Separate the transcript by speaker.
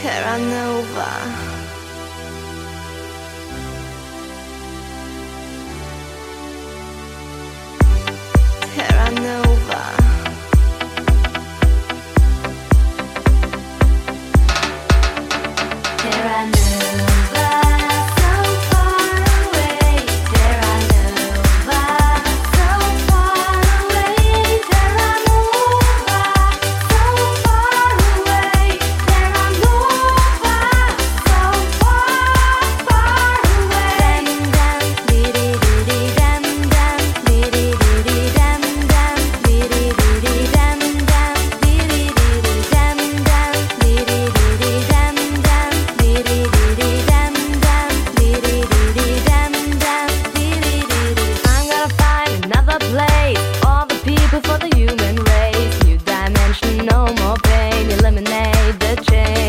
Speaker 1: Terra Nova. Terra Nova. Terra Nova, so far away. Terra Nova, so far away. Terra Nova, so far away. Terra Nova, so far, far away. Dam dam, dee dee dee dam dam, dee dee dee dam dam, dee dee dee dam dam, dee dee dee dam dam, dee dee dee dam dam, dee dee dee dam dam, dee dee dee dam dam, dee dee dee. I'm gonna find another place, all the people for the human race. New dimension, no more pain, eliminate the chain.